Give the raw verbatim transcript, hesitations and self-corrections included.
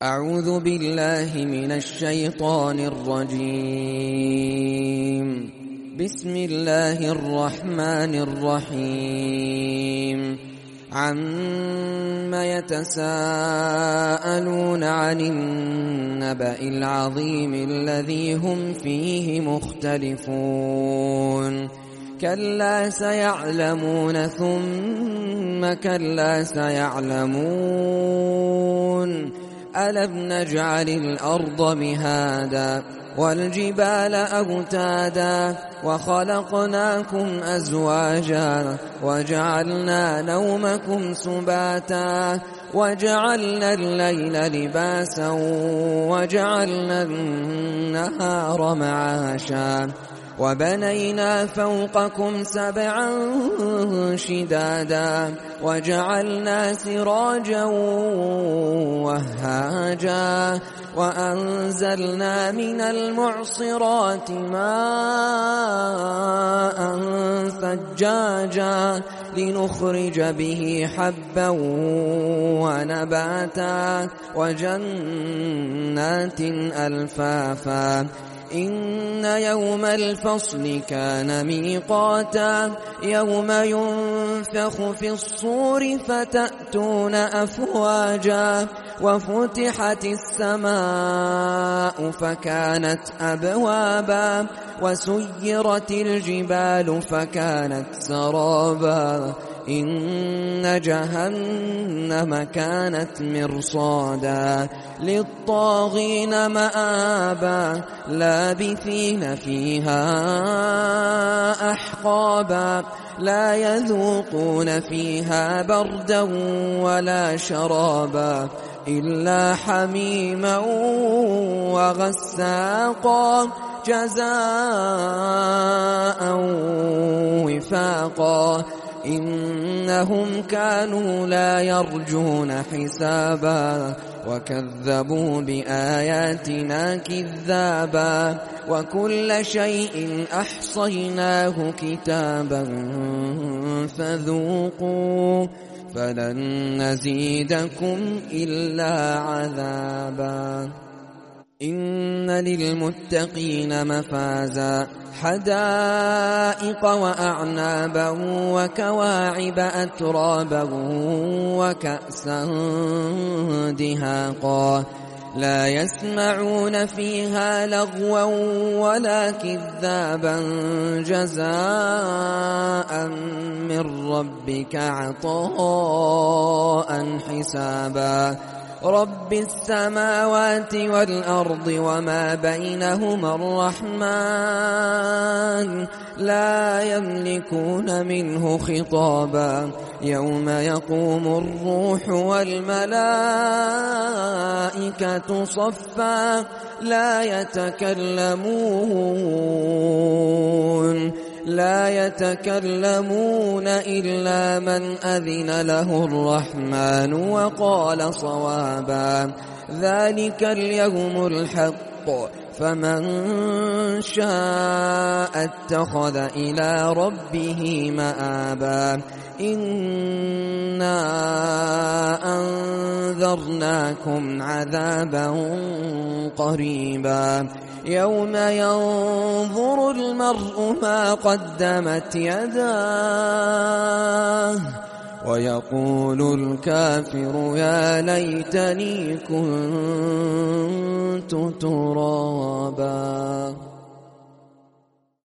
أعوذ بالله من الشيطان الرجيم. بسم الله الرحمن الرحيم. عما يتساءلون عن النبأ العظيم الذي هم فيه مختلفون. كلا سيعلمون ثم كلا سيعلمون. ألم نجعل الأرض مهادا والجبال أوتادا وخلقناكم أزواجا وجعلنا نومكم سباتا وجعلنا الليل لباسا وجعلنا النهار معاشا وبنينا فوقكم سبعا شدادا وجعلنا سراجا وهاجا وأنزلنا من المعصرات ماء ثجاجا لنخرج به حبا ونباتا وجنات ألفافا. إن يوم الفصل كان ميقاتا يوم ينفخ في الصور فتأتون أفواجا وفتحت السماء فكانت أبوابا وسيرت الجبال فكانت سرابا. إن جهنم كانت مرصادا للطاغين مآبا لابثين فيها أحقابا لا يذوقون فيها بردا ولا شرابا إلا حميما وغساقا جزاء وفاقا. إنهم كانوا لا يرجون حسابا وكذبوا بآياتنا كذابا وكل شيء أحصيناه كتابا فذوقوا فلن نزيدكم إلا عذابا. إن للمتقين مفازا حدائق وأعنابا وكواعب أترابا وكأسا دهاقا لا يسمعون فيها لغوا ولا كذابا جزاء من ربك عطاء حسابا. رب السماوات والأرض وما بينهما الرحمن لا يملكون منه خطابا. يوم يقوم الروح والملائكة صفا لا يتكلمون لا يتكلمون إلا من أذن له الرحمن وقال صوابا. ذلك اليوم الحق فمن شاء اتخذ إلى ربه مآبا. إنا أنذرناكم عذابا قريبا يوم ينظر المرء ما قدمت يداه ويقول الكافر يا ليتني كنت ترابا.